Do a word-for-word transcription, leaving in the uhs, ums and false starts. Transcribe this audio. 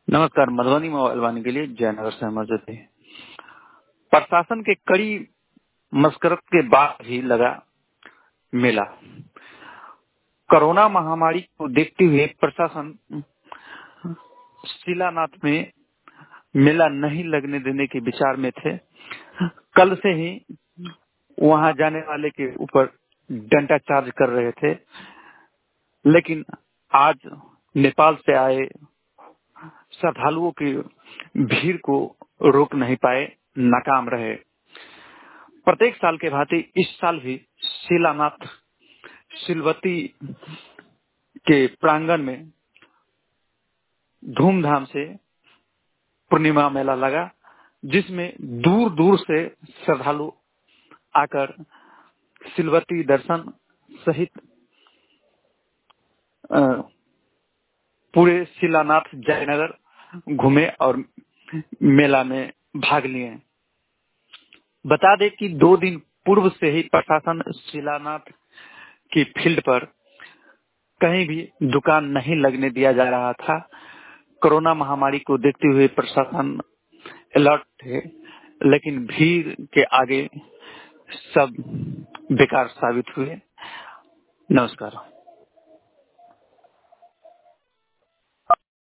नमस्कार। मधुबनी मोबाइल वाणी के लिए जयनगर से अमर ज्योति। प्रशासन के कड़ी मशक्कत के बाद भी लगा मेला। कोरोना महामारी को देखते हुए प्रशासन शिलानाथ में मेला नहीं लगने देने के विचार में थे। कल से ही वहां जाने वाले के ऊपर डंडा चार्ज कर रहे थे, लेकिन आज नेपाल से आए श्रद्धालुओं की भीड़ को रोक नहीं पाए, नाकाम रहे। प्रत्येक साल के भांति इस साल भी शिलानाथ शिलवती के प्रांगण में धूमधाम से पूर्णिमा मेला लगा, जिसमें दूर दूर से श्रद्धालु आकर शिलवती दर्शन सहित पूरे शिलानाथ जयनगर घूमे और मेला में भाग लिए। बता दें कि दो दिन पूर्व से ही प्रशासन शिलानाथ की फील्ड पर कहीं भी दुकान नहीं लगने दिया जा रहा था। कोरोना महामारी को देखते हुए प्रशासन अलर्ट थे, लेकिन भीड़ के आगे सब बेकार साबित हुए। नमस्कार।